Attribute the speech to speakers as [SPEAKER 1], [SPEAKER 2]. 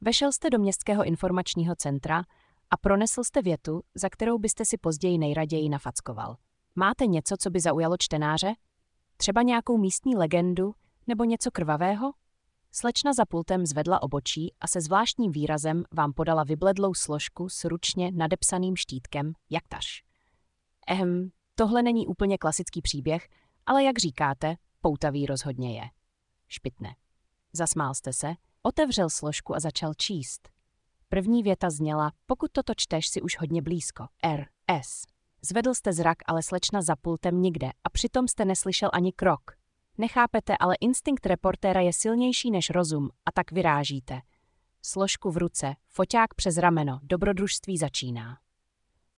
[SPEAKER 1] Vešel jste do městského informačního centra a pronesl jste větu, za kterou byste si později nejraději nafackoval. Máte něco, co by zaujalo čtenáře? Třeba nějakou místní legendu nebo něco krvavého? Slečna za pultem zvedla obočí a se zvláštním výrazem vám podala vybledlou složku s ručně nadepsaným štítkem jaktaž. Tohle není úplně klasický příběh, ale jak říkáte, poutavý rozhodně je. Špitne. Zasmál jste se, otevřel složku a začal číst. První věta zněla, pokud toto čteš, si už hodně blízko. R.S. Zvedl jste zrak, ale slečna za pultem nikde a přitom jste neslyšel ani krok. Nechápete, ale instinkt reportéra je silnější než rozum a tak vyrážíte. Složku v ruce, foťák přes rameno, dobrodružství začíná.